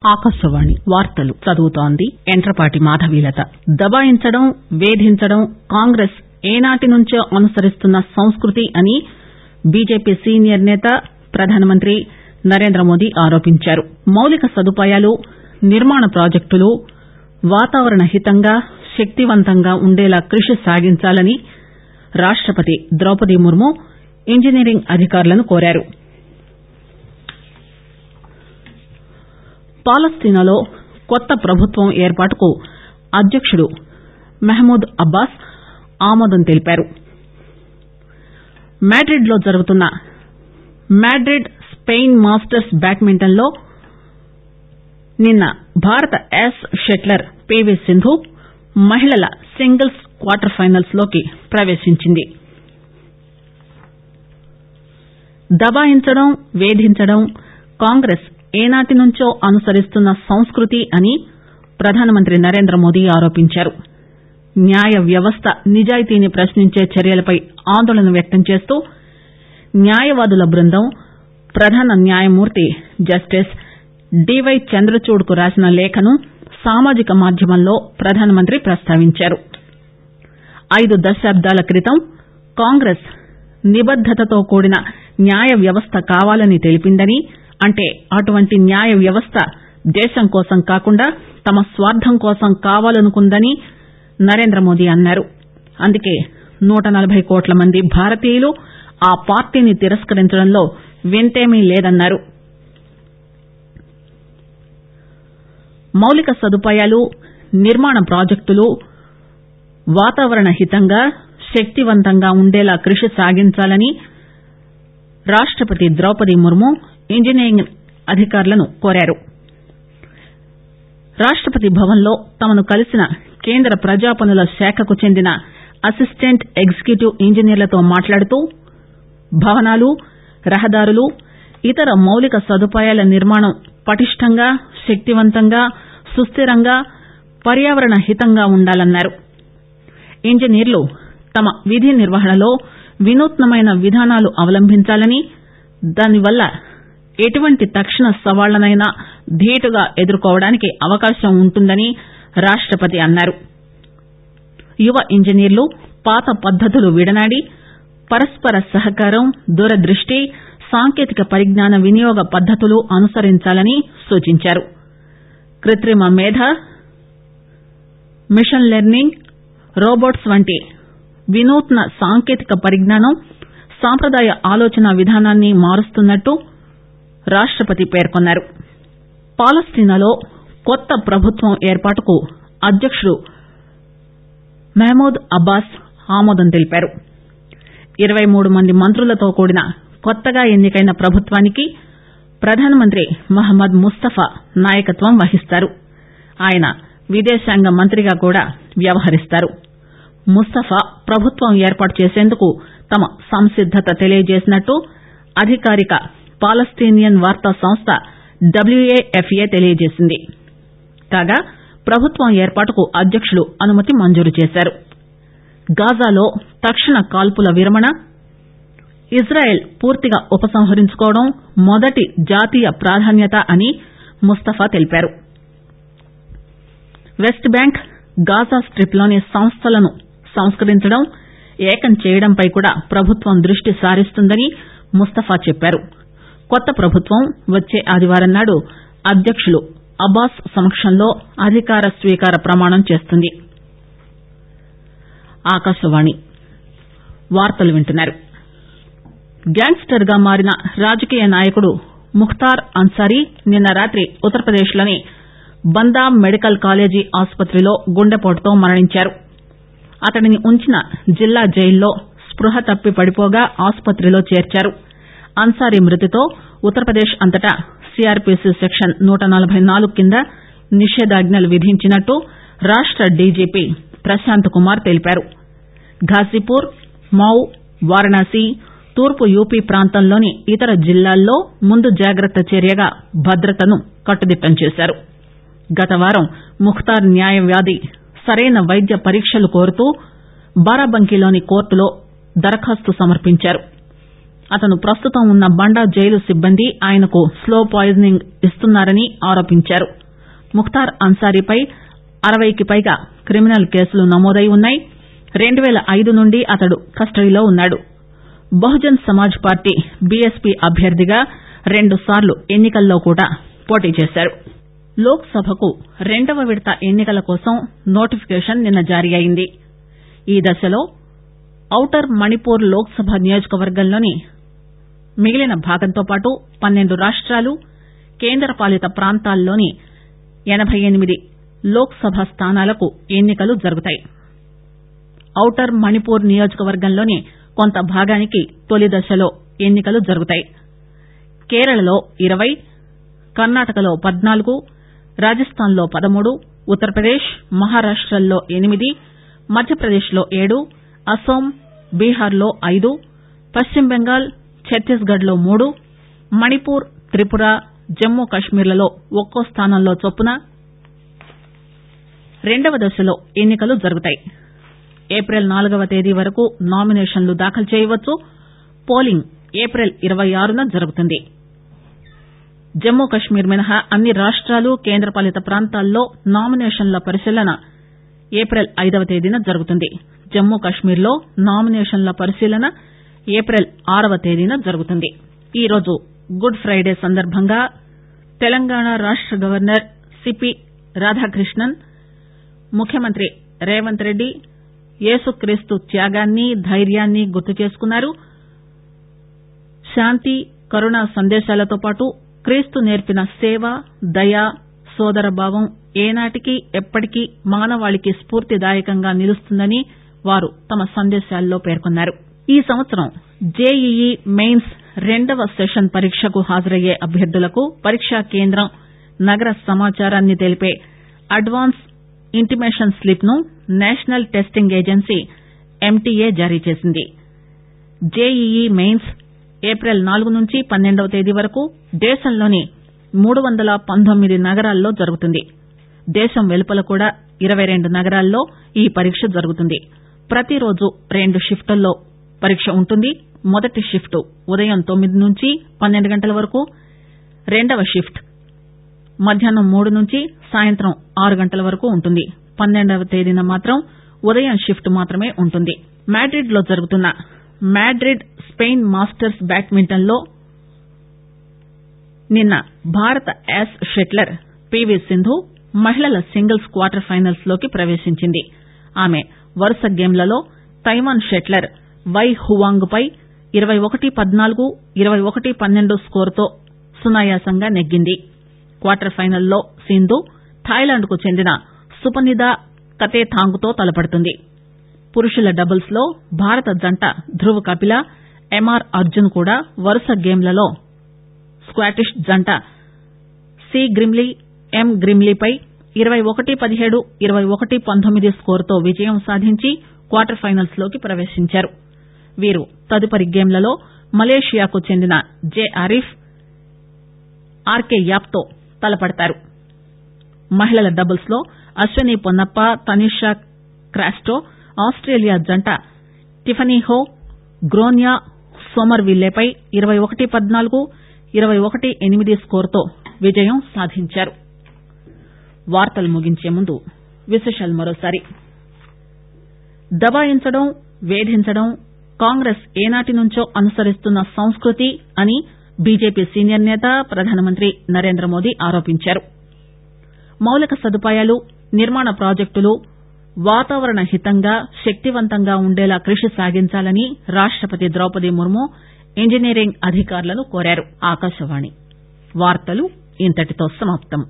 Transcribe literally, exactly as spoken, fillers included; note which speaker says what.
Speaker 1: ఆకాశవాణి వార్తలు చదువుతోంది యంట్రపాటి మాధవీలత. దబాయించడం, వేధించడం కాంగ్రెస్ ఏనాటి నుంచో అనుసరిస్తున్న సంస్కృతి అని బీజేపీ సీనియర్ నేత ప్రధానమంత్రి నరేంద్రమోదీ ఆరోపించారు. మౌలిక సదుపాయాలు, నిర్మాణ ప్రాజెక్టులు వాతావరణ హితంగా, శక్తివంతంగా ఉండేలా కృషి సాగించాలని రాష్టపతి ద్రౌపది ముర్ము ఇంజనీరింగ్ అధికారులను కోరారు. పాలస్తీనాలో కొత్త ప్రభుత్వం ఏర్పాటుకు అధ్యక్షుడు మహమూద్ అబ్బాస్ ఆమోదం తెలిపారు. మాడ్రిడ్ లో జరుగుతున్న మాడ్రిడ్ స్పెయిన్ మాస్టర్స్ బ్యాడ్మింటన్ లో నిన్న భారత ఏస్ షట్లర్ పీవీ సింధు మహిళల సింగిల్స్ క్వార్టర్ ఫైనల్స్ లోకి ప్రవేశించింది. దబాయించడం, వేధించడం కాంగ్రెస్ ఏనాటి నుంచో అనుసరిస్తున్న సంస్కృతి అని ప్రధానమంత్రి నరేంద్రమోదీ ఆరోపించారు. న్యాయ వ్యవస్థ నిజాయితీని ప్రశ్నించే చర్యలపై ఆందోళన వ్యక్తం చేస్తూ న్యాయవాదుల బృందం ప్రధాన న్యాయమూర్తి జస్టిస్ డివై చంద్రచూడ్ కు రాసిన లేఖను సామాజిక మాధ్యమంలో ప్రధానమంత్రి ప్రస్తావించారు. ఐదు దశాబ్దాల క్రితం కాంగ్రెస్ నిబద్దతతో కూడిన న్యాయ వ్యవస్థ కావాలని తెలిపిందని, అంటే అటువంటి న్యాయ వ్యవస్థ దేశం కోసం కాకుండా తమ స్వార్థం కోసం కావాలనుకుందని నరేంద్రమోదీ అన్నారు. అందుకే నూట నలభై కోట్ల మంది భారతీయులు ఆ పార్టీని తిరస్కరించడంలో వింతేమీ లేదన్నారు. మౌలిక సదుపాయాలు, నిర్మాణ ప్రాజెక్టులు వాతావరణ హితంగా, శక్తివంతంగా ఉండేలా కృషి సాగించాలని రాష్టపతి ద్రౌపది ముర్ము ఇంజనీరింగ్ అధికారులను కోరారు. రాష్టపతి భవన్ లో తమను కలిసిన కేంద్ర ప్రజాపనుల శాఖకు చెందిన అసిస్టెంట్ ఎగ్జిక్యూటివ్ ఇంజనీర్లతో మాట్లాడుతూ భవనాలు, రహదారులు, ఇతర మౌలిక సదుపాయాల నిర్మాణం పటిష్టంగా, శక్తివంతంగా, సుస్థిరంగా, పర్యావరణ హితంగా ఉండాలన్నారు. ఇంజనీర్లు తమ విధి నిర్వహణలో వినూత్నమైన విధానాలు అవలంబించాలని, దానివల్ల ఎటువంటి తక్షణ సవాళ్లనైనా ధీటుగా ఎదుర్కోవడానికి అవకాశం ఉంటుందని రాష్టపతి అన్నారు. యువ ఇంజనీర్లు పాత పద్దతులు విడనాడి పరస్పర సహకారం, దూరదృష్టి, సాంకేతిక పరిజ్ఞాన వినియోగ పద్దతులు అనుసరించాలని సూచించారు. కృత్రిమ మేధ, మిషన్ లెర్నింగ్, రోబోట్స్ వంటి వినూత్న సాంకేతిక పరిజ్ఞానం సాంప్రదాయ ఆలోచన విధానాన్ని మారుస్తున్నట్టు రాష్టపతి పేర్కొన్నారు. పాలస్తీనాలో కొత్త ప్రభుత్వం ఏర్పాటుకు అధ్యక్షుడు మహమూద్ అబ్బాస్ ఆమోదం తెలిపారు. ఇరవై మూడు మంది మంత్రులతో కూడిన కొత్తగా ఎన్నికైన ప్రభుత్వానికి ప్రధానమంత్రి మహమ్మద్ ముస్తఫా నాయకత్వం వహిస్తారు. ఆయన విదేశాంగ మంత్రిగా కూడా వ్యవహరిస్తారు. ముస్తఫా ప్రభుత్వం ఏర్పాటు చేసేందుకు తమ సంసిద్దత తెలియజేసినట్టు అధికారిక పాలస్తీనియన్ వార్తా సంస్థ డబ్ల్యూఏఎఫ్ఏ తెలియజేసింది. కాగా ప్రభుత్వం ఏర్పాటుకు అధ్యక్షులు అనుమతి మంజూరు చేశారు. గాజాలో తక్షణ కాల్పుల విరమణ, ఇజ్రాయెల్ పూర్తిగా ఉపసంహరించుకోవడం మొదటి జాతీయ ప్రాధాన్యత అని ముస్తఫా తెలిపారు. వెస్ట్ బ్యాంక్, గాజా స్ట్రిప్ లోని సంస్థలను సంస్కరించడం, ఏకం చేయడంపై కూడా ప్రభుత్వం దృష్టి సారిస్తుందని ముస్తఫా చెప్పారు. కొత్త ప్రభుత్వం వచ్చే ఆదివారం నాడు అధ్యక్షులు అబ్బాస్ సమక్షంలో అధికార స్వీకార ప్రమాణం చేస్తుంది. ఆకాశవాణి వార్తలు వింటున్నారు. గ్యాంగ్స్టర్ గా మారిన రాజకీయ నాయకుడు ముఖ్తార్ అన్సారీ నిన్న రాత్రి ఉత్తరప్రదేశ్ లోని బందా మెడికల్ కాలేజీ ఆసుపత్రిలో గుండెపోటుతో మరణించారు. అతడిని ఉంచిన జిల్లా జైల్లో స్పృహ తప్పి పడిపోగా ఆసుపత్రిలో చేర్చారు. అన్సారీ మృతితో ఉత్తరప్రదేశ్ అంతటా సీఆర్పీసీ సెక్షన్ నూట నలభై నాలుగు కింద నిషేధాజ్ఞలు విధించినట్టు రాష్ట డీజీపీ ప్రశాంత్ కుమార్ తెలిపారు. ఘాజీపూర్, మౌ, వారణాసి, తూర్పు యూపీ ప్రాంతంలోని ఇతర జిల్లాల్లో ముందు జాగ్రత్త చర్యగా భద్రతను కట్టుదిట్టం చేశారు. గత వారం ముఖ్తార్ న్యాయవాది సరైన వైద్య పరీక్షలు కోరుతూ బారాబంకీలోని కోర్టులో దరఖాస్తు సమర్పించారు. అతను ప్రస్తుతం ఉన్న బండా జైలు సిబ్బంది ఆయనకు స్లో పాయిజనింగ్ ఇస్తున్నారని ఆరోపించారు. ముఖ్తార్ అన్సారీపై అరవైకి పైగా క్రిమినల్ కేసులు నమోదై ఉన్నాయి. రెండు పేల ఐదు నుండి అతడు కస్టడీలో ఉన్నాడు. బహుజన్ సమాజ్ పార్టీ బీఎస్పీ అభ్యర్థిగా రెండు సార్లు ఎన్నికల్లో కూడా పోటీ చేశారు. లోక్ సభకు రెండవ విడత ఎన్నికల కోసం నోటిఫికేషన్ నిన్న జారీ అయింది. ఈ దశలో ఔటర్ మణిపూర్ లోక్ సభ నియోజకవర్గంలోని మిగిలిన భాగంతో పాటు పన్నెండు రాష్టాలు కేంద్ర పాలిత ప్రాంతాల్లోని ఎనబై ఎనిమిది లోక్ సభ స్థానాలకు ఎన్నికలు జరుగుతాయి. ఔటర్ మణిపూర్ నియోజకవర్గంలోని కొంత భాగానికి తొలి దశలో ఎన్నికలు జరుగుతాయి. కేరళలో ఇరవై, కర్ణాటకలో పద్నాలుగు, రాజస్థాన్లో పదమూడు, ఉత్తరప్రదేశ్, మహారాష్టల్లో ఎనిమిది, మధ్యప్రదేశ్లో ఏడు, అస్సోం, బీహార్లో ఐదు, పశ్చిమ బెంగాల్, ఛత్తీస్గఢ్ లో మూడు, మణిపూర్, త్రిపుర, జమ్మూ కశ్మీర్లలో ఒక్కో స్థానంలో చొప్పున రెండవ దశలో ఎన్నికలు జరుగుతాయి. ఏప్రిల్ నాలుగవ తేదీ వరకు నామినేషన్లు దాఖలు చేయవచ్చు. పోలింగ్ ఏప్రిల్ ఇరవై ఆరున జరుగుతుంది. జమ్మూ కశ్మీర్ మినహా అన్ని రాష్టాలు కేంద్రపాలిత ప్రాంతాల్లో నామినేషన్ల పరిశీలన ఏప్రిల్ ఐదవ తేదీన జరుగుతుంది. జమ్మూ కశ్మీర్లో నామినేషన్ల పరిశీలన ఏప్రిల్ ఆరవ తేదీన జరుగుతుంది. ఈరోజు గుడ్ ఫ్రైడే సందర్భంగా తెలంగాణ రాష్ట గవర్నర్ సిపి రాధాకృష్ణన్, ముఖ్యమంత్రి రేవంత్ రెడ్డి యేసుక్రీస్తు త్యాగాన్ని, ధైర్యాన్ని గుర్తు చేసుకున్నారు. శాంతి, కరుణ సందేశాలతో పాటు క్రీస్తు నేర్పిన సేవ, దయ, సోదరభావం ఏనాటికి ఎప్పటికీ మానవాళికి స్ఫూర్తిదాయకంగా నిలుస్తుందని వారు తమ సందేశాల్లో పేర్కొన్నారు. ఈ సంవత్సరం జేఈఈ మెయిన్స్ రెండవ సెషన్ పరీక్షకు హాజరయ్యే అభ్యర్థులకు పరీక్షా కేంద్రం, నగర సమాచారాన్ని తెలిపే అడ్వాన్స్ ఇంటిమేషన్ స్లిప్ ను నేషనల్ టెస్టింగ్ ఏజెన్సీ ఎంటీఏ జారీ చేసింది. జేఈఈ మెయిన్స్ ఏప్రిల్ నాలుగు నుంచి పన్నెండవ తేదీ వరకు దేశంలోని మూడు వందల పంతొమ్మిది నగరాల్లో జరుగుతుంది. దేశం వెలుపల కూడా ఇరవై రెండు నగరాల్లో ఈ పరీక్ష జరుగుతుంది. ప్రతిరోజు రెండు షిఫ్టుల్లో పరీక్ష ఉంటుంది. మొదటి షిఫ్ట్ ఉదయం తొమ్మిది నుంచి పన్నెండు గంటల వరకు, రెండవ షిఫ్ట్ మధ్యాహ్నం మూడు నుంచి సాయంత్రం ఆరు గంటల వరకు ఉంటుంది. పన్నెండవ తేదీన మాత్రం ఉదయం షిఫ్ట్ మాత్రమే ఉంటుంది. మాడ్రిడ్ లో జరుగుతున్న మాడ్రిడ్ స్పెయిన్ మాస్టర్స్ బ్యాడ్మింటన్ లో నిన్న భారత యాస్ షెట్లర్ పీవీ సింధు మహిళల సింగిల్స్ క్వార్టర్ ఫైనల్స్ లోకి ప్రవేశించింది. ఆమె వరుస గేమ్లలో తైవాన్ షెట్లర్ వై హువాంగ్ పై ఇరవై ఒకటి పద్నాలుగు, ఇరవై ఒకటి పన్నెండు స్కోరుతో సునాయాసంగా నెగ్గింది. క్వార్టర్ ఫైనల్లో సింధు థాయిలాండ్ కు చెందిన సుపనిదా కతేథాంగ్ తో తలపడుతుంది. పురుషుల డబుల్స్ లో భారత జంట ధృవ్ కపిల, ఎంఆర్ అర్జున్ కూడా వరుస గేమ్లలో స్కాటిష్ జంట సి గ్రిమ్లీ, ఎం గ్రిమ్లీపై ఇరవై ఒకటి పదిహేడు, ఇరవై ఒకటి పంతొమ్మిది స్కోరుతో విజయం సాధించి క్వార్టర్ ఫైనల్స్ లోకి ప్రవేశించారు. వీరు తదుపరి గేమ్లలో మలేషియాకు చెందిన జె ఆరిఫ్, ఆర్కే యాప్ తో తలపడతారు. మహిళల డబుల్స్ లో అశ్విని పొన్నప్ప, తనిషా క్రాస్టో ఆస్టేలియా జంట టిఫనీ హో, గ్రోన్యా సోమర్విల్లేపై ఇరవై ఒకటి పద్నాలుగు, ఇరవై ఒకటి ఎనిమిది స్కోరుతో విజయం సాధించారు. వార్తలు ముగించే ముందు విశేషాలు మరోసారి. దబాయించడం, వేధించడం కాంగ్రెస్ ఏనాటి నుంచో అనుసరిస్తున్న సంస్కృతి అని బీజేపీ సీనియర్ నేత, ప్రధానమంత్రి నరేంద్ర మోదీ ఆరోపించారు. మౌలిక సదుపాయాలు, నిర్మాణ ప్రాజెక్టులు వాతావరణ హితంగా, శక్తివంతంగా ఉండేలా కృషి సాగించాలని రాష్టపతి ద్రౌపది ముర్ము ఇంజనీరింగ్ అధికారులను కోరారు. ఆకాశవాణి వార్తలు ఇంతటితో సమాప్తం.